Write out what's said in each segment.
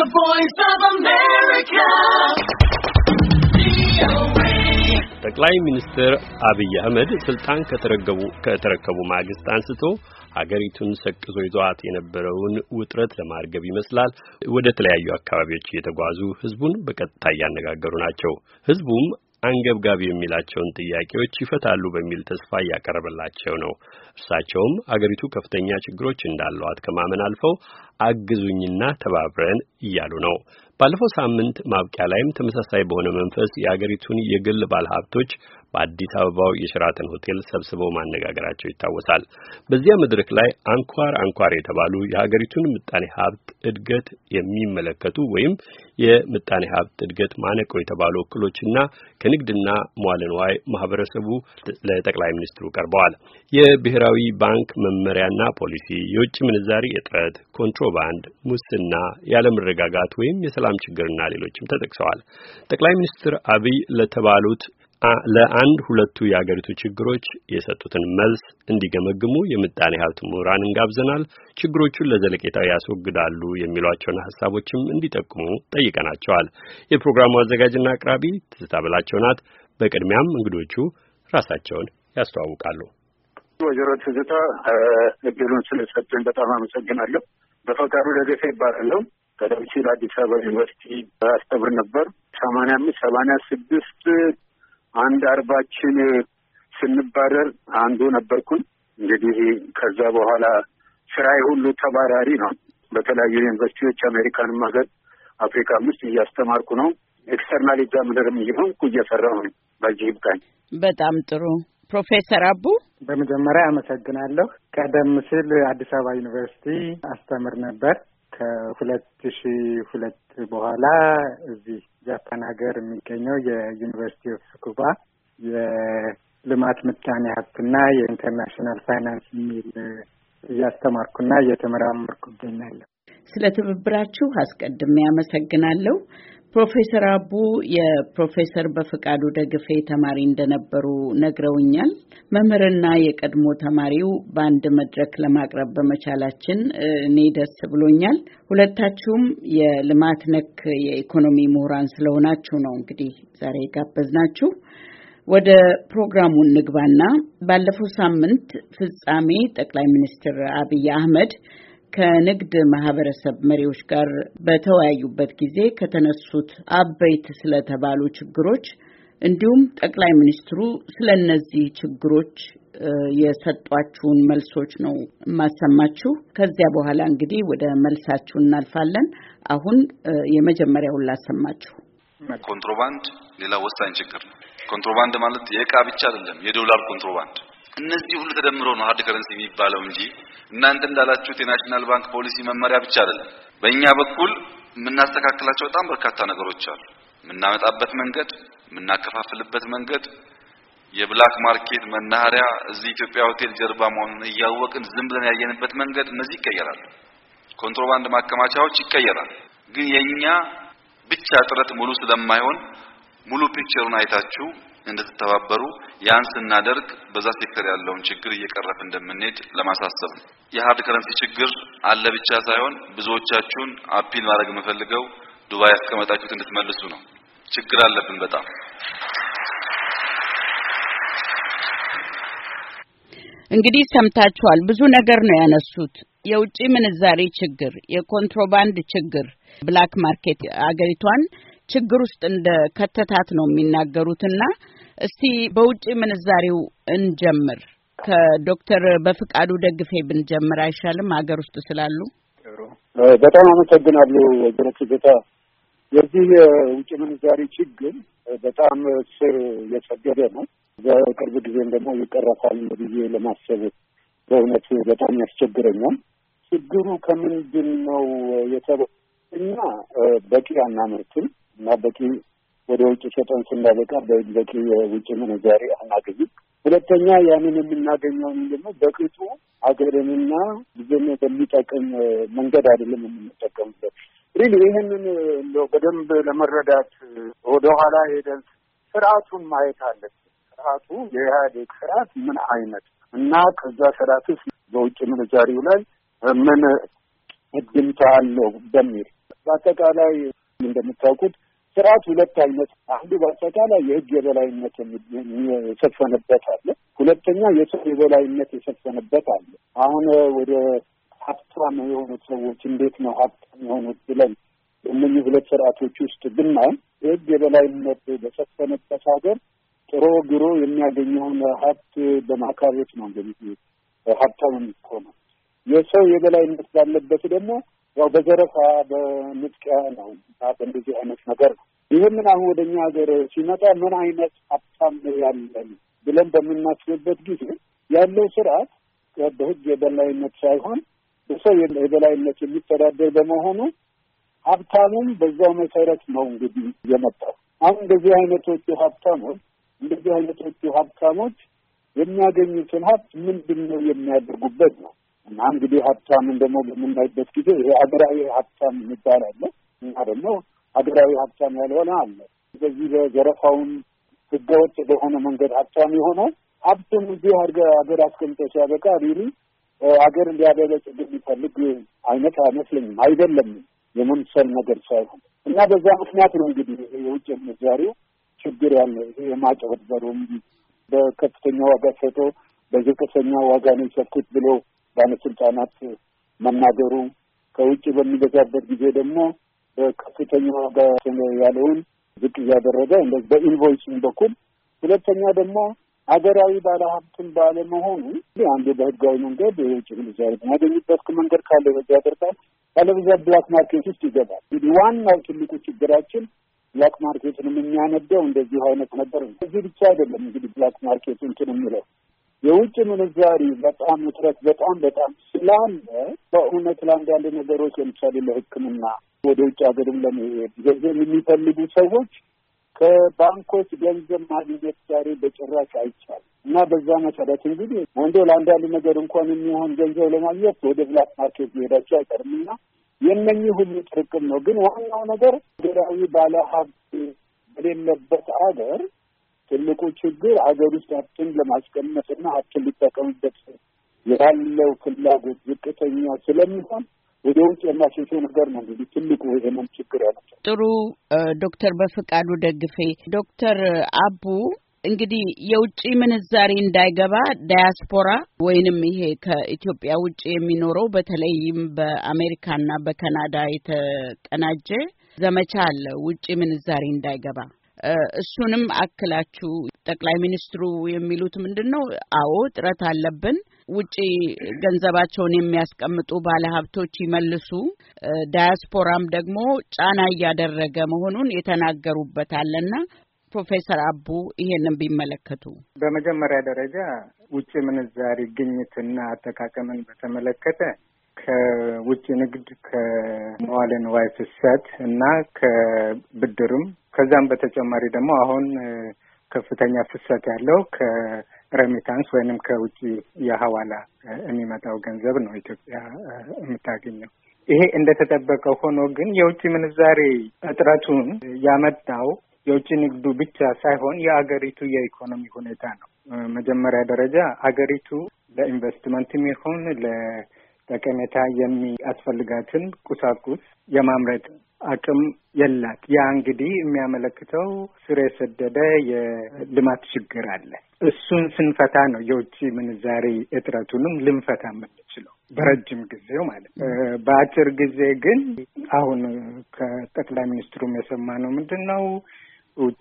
voice of America. ጠቅላይ ሚኒስትር አብይ አህመድ ስልጣን ከተረከቡ ማግስት አንስቶ ሀገሪቱን ሰቅዞ ይዟት የነበረውን ውጥረት ለማርገብ ይመስላል ወደ ተለያዩ አካባቢዎች እየተጓዙ ህዝቡን በቀጥታ ያነጋገሩ ናቸው። ህዝቡም አንገብጋቢ የሚላቸውን ጥያቄዎች ይፈታሉ በሚል ተስፋ ያቀርበላቸው ነው። እርሳቸውም ሀገሪቱ ከፍተኛ ችግሮች እንዳሏት ከማመን አልፈው አግዙኝና ተባብረን እያሉ ነው። ባለፈው ሳምንት ማብቂያ ላይም ተመሳሳይ በሆነ መንፈስ የሀገሪቱን የግል ባለሀብቶች በአዲስ አበባው የሸራተን ሆቴል ሰብስበው ማነጋገራቸው ይታወሳል። በዚያ መድረክ ላይ አንኳር የተባሉ የሀገሪቱን ምጣኔ ሀብት እድገት የሚመለከቱ ወይም የምጣኔ ሀብት እድገት ማነቆ የተባሉ እክሎችና ከንግድና መዋዕለ ንዋይ ማህበረሰቡ ለጠቅላይ ሚኒስትሩ ቀርበዋል። የብሔራዊ ባንክ መመሪያና ፖሊሲ፣ የውጭ ምንዛሪ እጥረት፣ ኮንትሮባንድ፣ ሙስና፣ ያለመረጋጋት ወይም የሰላም ችግርና ሌሎችም ተጠቅሰዋል። ጠቅላይ ሚኒስትር አብይ ለተባሉት ለአንድ ሁለቱ የሀገሪቱ ችግሮች የሰጡትን መልስ እንዲገመግሙ የምጣኔ ሀብት ምሁራንን ጋብዘናል። ችግሮቹን ለዘለቄታው ያስወግዳሉ የሚሏቸውን ሐሳቦችም እንዲጠቁሙ ጠይቀናቸዋል። የፕሮግራሙ አዘጋጅና አቅራቢ ትዝታ በላቸው ናት። በቅድሚያም እንግዶቹ ራሳቸውን ያስተዋውቃሉ። ወይዘሮ ትዝታ እድሉን ስለሰጡኝ በጣም አመሰግናለሁ። በፈቃዱ ደገፈ ይባላለሁ። ቀደም ሲል አዲስ አበባ ዩኒቨርሲቲ አስተምር ነበር። 85 86 አንድ አርባችን ስንባረር አንዱ ነበርኩኝ። እንግዲህ ከዛ በኋላ ስራዬ ሁሉ ተባራሪ ነው። በተለያዩ ዩኒቨርሲቲዎች አሜሪካንም ሀገር አፍሪካም ውስጥ እያስተማርኩ ነው። ኤክስተርናል ኤግዛሚነርም እየሆንኩ እየሰራሁ ነው። በዚህ ይብቃኝ። በጣም ጥሩ። ፕሮፌሰር አቡ በመጀመሪያ አመሰግናለሁ። ቀደም ሲል አዲስ አበባ ዩኒቨርሲቲ አስተምር ነበር። ከ2002 በኋላ እዚህ ጃፓን ሀገር የሚገኘው የዩኒቨርሲቲ ኦፍ ስኩባ የልማት ምጣኔ ሀብትና የኢንተርናሽናል ፋይናንስ የሚል እያስተማርኩና እየተመራመርኩ እገኛለሁ። ስለ ትብብራችሁ አስቀድሜ አመሰግናለሁ። ፕሮፌሰር አቡ የፕሮፌሰር በፍቃዱ ደግፌ ተማሪ እንደነበሩ ነግረውኛል። መምህርና የቀድሞ ተማሪው በአንድ መድረክ ለማቅረብ በመቻላችን እኔ ደስ ብሎኛል። ሁለታችሁም የልማት ነክ የኢኮኖሚ ምሁራን ስለሆናችሁ ነው እንግዲህ ዛሬ ጋበዝናችሁ። ወደ ፕሮግራሙ እንግባና ባለፈው ሳምንት ፍጻሜ ጠቅላይ ሚኒስትር አብይ አህመድ ከንግድ ማህበረሰብ መሪዎች ጋር በተወያዩበት ጊዜ ከተነሱት አበይት ስለተባሉ ችግሮች እንዲሁም ጠቅላይ ሚኒስትሩ ስለነዚህ ችግሮች የሰጧችሁን መልሶች ነው ማሰማችሁ። ከዚያ በኋላ እንግዲህ ወደ መልሳችሁ እናልፋለን። አሁን የመጀመሪያውን ላሰማችሁ። ኮንትሮባንድ ሌላ ወሳኝ ችግር ነው። ኮንትሮባንድ ማለት የዕቃ ብቻ አይደለም፣ የዶላር ኮንትሮባንድ። እነዚህ ሁሉ ተደምረው ነው ሃርድ ከረንሲ የሚባለው እንጂ እናንተ እንዳላችሁት የናሽናል ባንክ ፖሊሲ መመሪያ ብቻ አይደለም። በእኛ በኩል የምናስተካክላቸው በጣም በርካታ ነገሮች አሉ። የምናመጣበት መንገድ፣ የምናከፋፍልበት መንገድ፣ የብላክ ማርኬት መናኸሪያ እዚህ ኢትዮጵያ ሆቴል ጀርባ መሆኑን እያወቅን ዝም ብለን ያየንበት መንገድ፣ እነዚህ ይቀየራሉ። ኮንትሮባንድ ማከማቻዎች ይቀየራሉ። ግን የኛ ብቻ ጥረት ሙሉ ስለማይሆን ሙሉ ፒክቸሩን አይታችሁ እንድትተባበሩ ያን ስናደርግ በዛ ሴክተር ያለውን ችግር እየቀረፍ እንደምንሄድ ለማሳሰብ ነው። የሃርድ ከረንሲ ችግር አለ ብቻ ሳይሆን ብዙዎቻችሁን አፒል ማድረግ የምፈልገው ዱባይ ያስቀመጣችሁት እንድትመልሱ ነው። ችግር አለብን በጣም። እንግዲህ ሰምታችኋል። ብዙ ነገር ነው ያነሱት። የውጭ ምንዛሬ ችግር፣ የኮንትሮባንድ ችግር፣ ብላክ ማርኬት አገሪቷን ችግር ውስጥ እንደ ከተታት ነው የሚናገሩትና እስቲ በውጭ ምንዛሬው እንጀምር። ከዶክተር በፍቃዱ ደግፌ ብንጀምር አይሻልም? ሀገር ውስጥ ስላሉ። በጣም አመሰግናለሁ ወይዘሮ ትዝታ። የዚህ የውጭ ምንዛሬ ችግር በጣም ስር የሰደደ ነው። በቅርብ ጊዜም ደግሞ ይቀረፋል ብዬ ለማሰብ በእውነት በጣም ያስቸግረኛል። ችግሩ ከምንድን ነው የተባለው? እኛ በቂ አናመርትም እና በቂ ወደ ውጭ ሸጠን ስናበቃ በቂ የውጭ ምንዛሬ አናገኝም። ሁለተኛ ያንን የምናገኘው ደግሞ በቅጡ ሀገርንና ጊዜን በሚጠቅም መንገድ አይደለም የምንጠቀምበት። ይህንን እንደው በደንብ ለመረዳት ወደኋላ ሄደን ስርዓቱን ማየት አለብን። ስርዓቱ የኢህአዴግ ስርዓት ምን አይነት እና ከዛ ስርዓትስ በውጭ ምንዛሪው ላይ ምን እድምታ አለው በሚል በአጠቃላይ እንደምታውቁት ስርዓት ሁለት አይነት፣ አንዱ በአጠቃላይ የህግ የበላይነት የሰፈነበት አለ። ሁለተኛ የሰው የበላይነት የሰፈነበት አለ። አሁን ወደ ሀብታም የሆኑት ሰዎች እንዴት ነው ሀብታም የሆኑት ብለን እነዚህ ሁለት ስርዓቶች ውስጥ ብናይ የህግ የበላይነት በሰፈነበት ሀገር ጥሮ ግሮ የሚያገኘውን ሀብት በማካበት ነው እንግዲህ ሀብታም የሚሆነው። የሰው የበላይነት ባለበት ደግሞ ያው በዘረፋ በንጥቂያ ነው በእንደዚህ አይነት ነገር ነው። ይህንን አሁን ወደኛ ሀገር ሲመጣ ምን አይነት ሀብታም ያለን ብለን በምናስብበት ጊዜ ያለው ስርዓት በህግ የበላይነት ሳይሆን በሰው የበላይነት የሚተዳደር በመሆኑ ሀብታሙም በዛው መሰረት ነው እንግዲህ የመጣው። አሁን እንደዚህ አይነቶቹ ሀብታሞች የሚያገኙትን ሀብት ምንድን ነው የሚያደርጉበት ነው። እና እንግዲህ ሀብታምን ደግሞ በምናይበት ጊዜ ይሄ ሀገራዊ ሀብታም የሚባል አለ እና ደግሞ ሀገራዊ ሀብታም ያልሆነ አለ። በዚህ በዘረፋውን ህገወጥ በሆነ መንገድ ሀብታም የሆነው ሀብቱን እዚህ ሀገር አስቀምጦ ሲያበቃ ሪሊ ሀገር እንዲያበለጽግ የሚፈልግ አይነት አይመስለኝም። አይደለም የመምሰል ነገር ሳይሆን እና በዛ ምክንያት ነው እንግዲህ የውጭ ምንዛሪው ችግር ያለ የማጭበርበሩም በከፍተኛ ዋጋ ሰጥቶ በዝቅተኛ ዋጋ ነው የሰጡት ብሎ ባለስልጣናት መናገሩ፣ ከውጭ በሚገዛበት ጊዜ ደግሞ በከፍተኛ ዋጋ ያለውን ዝቅ እያደረገ እንደዚህ በኢንቮይሲንግ በኩል፣ ሁለተኛ ደግሞ ሀገራዊ ባለሀብትን ባለመሆኑ አንዱ በህጋዊ መንገድ የውጭ ምንዛሪ የሚያገኝበት መንገድ ካለ በዛ ያደርጋል፣ ካለበዛ ብላክ ማርኬት ውስጥ ይገባል። እንግዲህ ዋናው ትልቁ ችግራችን ብላክ ማርኬትን የሚያነደው እንደዚህ አይነት ነገር ነው። እዚህ ብቻ አይደለም እንግዲህ ብላክ ማርኬት እንትን የሚለው የውጭ ምንዛሪ በጣም እጥረት በጣም ስላለ በእውነት ለአንዳንድ ነገሮች ለምሳሌ ለሕክምና ወደ ውጭ ሀገርም ለመሄድ ገንዘብ የሚፈልጉ ሰዎች ከባንኮች ገንዘብ ማግኘት ዛሬ በጭራሽ አይቻልም እና በዛ መሰረት እንግዲህ ወንዶ ለአንዳንድ ነገር እንኳን የሚሆን ገንዘብ ለማግኘት ወደ ብላክ ማርኬት ሊሄዳቸው አይቀርምና የነኚህ ሁሉ ጥርቅም ነው። ግን ዋናው ነገር ሀገራዊ ባለሀብት በሌለበት ሀገር ትልቁ ችግር ሀገር ውስጥ ሀብትን ለማስቀመጥና ሀብትን ሊጠቀምበት ያለው ፍላጎት ዝቅተኛ ስለሚሆን ወደ ውጭ የማሸሸው ነገር ነው እንግዲህ ትልቁ ይሄንን ችግር ያለው። ጥሩ ዶክተር በፍቃዱ ደግፌ። ዶክተር አቡ እንግዲህ የውጭ ምንዛሪ እንዳይገባ ዳያስፖራ ወይንም ይሄ ከኢትዮጵያ ውጭ የሚኖረው በተለይም በአሜሪካና በካናዳ የተቀናጀ ዘመቻ አለ ውጭ ምንዛሪ እንዳይገባ። እሱንም አክላችሁ ጠቅላይ ሚኒስትሩ የሚሉት ምንድነው? አዎ ጥረት አለብን፣ ውጪ ገንዘባቸውን የሚያስቀምጡ ባለሀብቶች ይመልሱ፣ ዳያስፖራም ደግሞ ጫና እያደረገ መሆኑን የተናገሩበት አለና ፕሮፌሰር አቡ ይሄንን ቢመለከቱ። በመጀመሪያ ደረጃ ውጭ ምንዛሪ ግኝትና አጠቃቀምን በተመለከተ ከውጭ ንግድ ከመዋለ ንዋይ ፍሰት እና ከብድርም ከዛም በተጨማሪ ደግሞ አሁን ከፍተኛ ፍሰት ያለው ከሬሚታንስ ወይንም ከውጭ የሐዋላ የሚመጣው ገንዘብ ነው ኢትዮጵያ የምታገኘው። ይሄ እንደተጠበቀ ሆኖ ግን የውጭ ምንዛሬ እጥረቱን ያመጣው የውጭ ንግዱ ብቻ ሳይሆን የአገሪቱ የኢኮኖሚ ሁኔታ ነው። መጀመሪያ ደረጃ አገሪቱ ለኢንቨስትመንትም ይሁን ለጠቀሜታ የሚያስፈልጋትን ቁሳቁስ የማምረት አቅም የላት። ያ እንግዲህ የሚያመለክተው ስር የሰደደ የልማት ችግር አለ። እሱን ስንፈታ ነው የውጭ ምንዛሬ እጥረቱንም ልንፈታ የምንችለው በረጅም ጊዜው ማለት ነው። በአጭር ጊዜ ግን አሁን ከጠቅላይ ሚኒስትሩም የሰማነው ምንድን ነው? ውጭ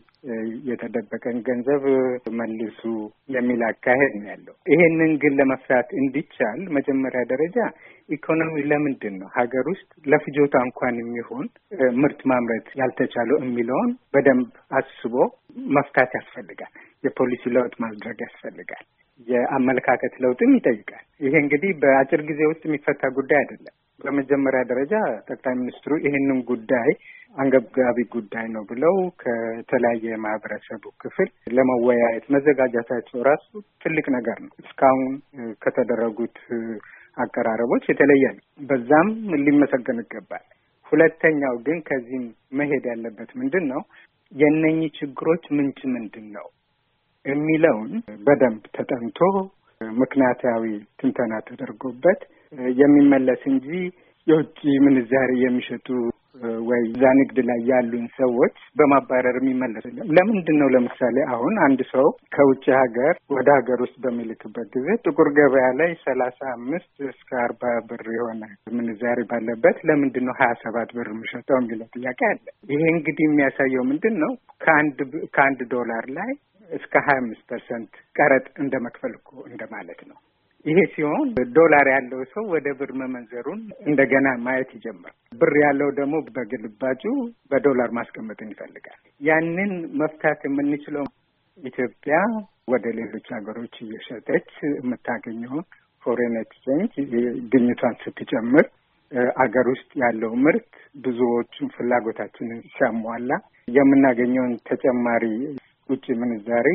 የተደበቀን ገንዘብ መልሱ የሚል አካሄድ ነው ያለው። ይሄንን ግን ለመፍታት እንዲቻል መጀመሪያ ደረጃ ኢኮኖሚ ለምንድን ነው ሀገር ውስጥ ለፍጆታ እንኳን የሚሆን ምርት ማምረት ያልተቻለው የሚለውን በደንብ አስቦ መፍታት ያስፈልጋል። የፖሊሲ ለውጥ ማድረግ ያስፈልጋል። የአመለካከት ለውጥም ይጠይቃል። ይሄ እንግዲህ በአጭር ጊዜ ውስጥ የሚፈታ ጉዳይ አይደለም። በመጀመሪያ ደረጃ ጠቅላይ ሚኒስትሩ ይሄንን ጉዳይ አንገብጋቢ ጉዳይ ነው ብለው ከተለያየ የማህበረሰቡ ክፍል ለመወያየት መዘጋጀታቸው ራሱ ትልቅ ነገር ነው። እስካሁን ከተደረጉት አቀራረቦች የተለየ ነው። በዛም ሊመሰገን ይገባል። ሁለተኛው ግን ከዚህም መሄድ ያለበት ምንድን ነው? የእነኚህ ችግሮች ምንጭ ምንድን ነው የሚለውን በደንብ ተጠንቶ ምክንያታዊ ትንተና ተደርጎበት የሚመለስ እንጂ የውጭ ምንዛሪ የሚሸጡ ወይ እዛ ንግድ ላይ ያሉን ሰዎች በማባረር የሚመለስ ለምንድን ነው? ለምሳሌ አሁን አንድ ሰው ከውጭ ሀገር ወደ ሀገር ውስጥ በሚልክበት ጊዜ ጥቁር ገበያ ላይ 35 እስከ 40 ብር የሆነ ምንዛሪ ባለበት ለምንድን ነው 27 ብር የሚሸጠው የሚለው ጥያቄ አለ። ይሄ እንግዲህ የሚያሳየው ምንድን ነው? ከአንድ ዶላር ላይ እስከ 25% ቀረጥ እንደመክፈል እኮ እንደማለት ነው። ይሄ ሲሆን ዶላር ያለው ሰው ወደ ብር መመንዘሩን እንደገና ማየት ይጀምራል። ብር ያለው ደግሞ በግልባጩ በዶላር ማስቀመጥን ይፈልጋል። ያንን መፍታት የምንችለው ኢትዮጵያ ወደ ሌሎች ሀገሮች እየሸጠች የምታገኘውን ፎሬን ኤክስቼንጅ ግኝቷን ስትጨምር አገር ውስጥ ያለው ምርት ብዙዎቹን ፍላጎታችንን ሲያሟላ የምናገኘውን ተጨማሪ ውጭ ምንዛሪ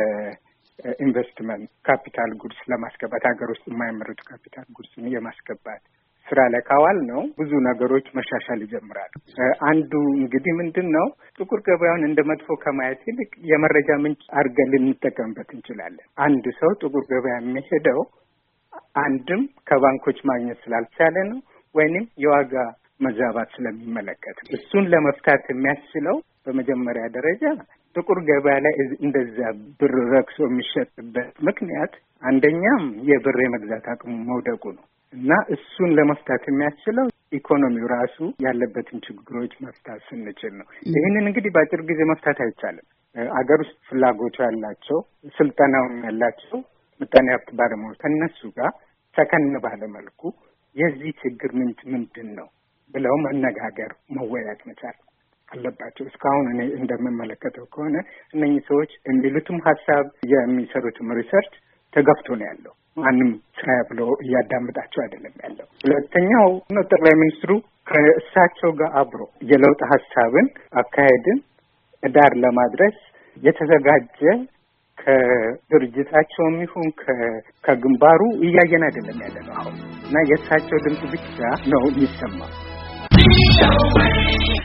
ኢንቨስትመንት ካፒታል ጉድስ ለማስገባት ሀገር ውስጥ የማይመረቱ ካፒታል ጉድስን የማስገባት ስራ ላይ ካዋል ነው ብዙ ነገሮች መሻሻል ይጀምራሉ። አንዱ እንግዲህ ምንድን ነው ጥቁር ገበያውን እንደ መጥፎ ከማየት ይልቅ የመረጃ ምንጭ አድርገን ልንጠቀምበት እንችላለን። አንድ ሰው ጥቁር ገበያ የሚሄደው አንድም ከባንኮች ማግኘት ስላልቻለ ነው፣ ወይንም የዋጋ መዛባት ስለሚመለከት ነው። እሱን ለመፍታት የሚያስችለው በመጀመሪያ ደረጃ ጥቁር ገበያ ላይ እንደዛ ብር ረክሶ የሚሸጥበት ምክንያት አንደኛም የብር የመግዛት አቅሙ መውደቁ ነው እና እሱን ለመፍታት የሚያስችለው ኢኮኖሚው ራሱ ያለበትን ችግሮች መፍታት ስንችል ነው። ይህንን እንግዲህ በአጭር ጊዜ መፍታት አይቻልም። አገር ውስጥ ፍላጎቱ ያላቸው ስልጠናውን ያላቸው ምጣኔ ሀብት ባለሙያዎች ከነሱ ጋር ሰከን ባለ መልኩ የዚህ ችግር ምንድን ነው ብለው መነጋገር መወያየት መቻል አለባቸው። እስካሁን እኔ እንደምመለከተው ከሆነ እነኚህ ሰዎች የሚሉትም ሀሳብ የሚሰሩትም ሪሰርች ተገፍቶ ነው ያለው። ማንም ስራ ብሎ እያዳመጣቸው አይደለም ያለው። ሁለተኛው ጠቅላይ ሚኒስትሩ ከእሳቸው ጋር አብሮ የለውጥ ሀሳብን አካሄድን ዳር ለማድረስ የተዘጋጀ ከድርጅታቸውም ይሁን ከግንባሩ እያየን አይደለም ያለ ነው አሁን እና የእሳቸው ድምጽ ብቻ ነው የሚሰማው።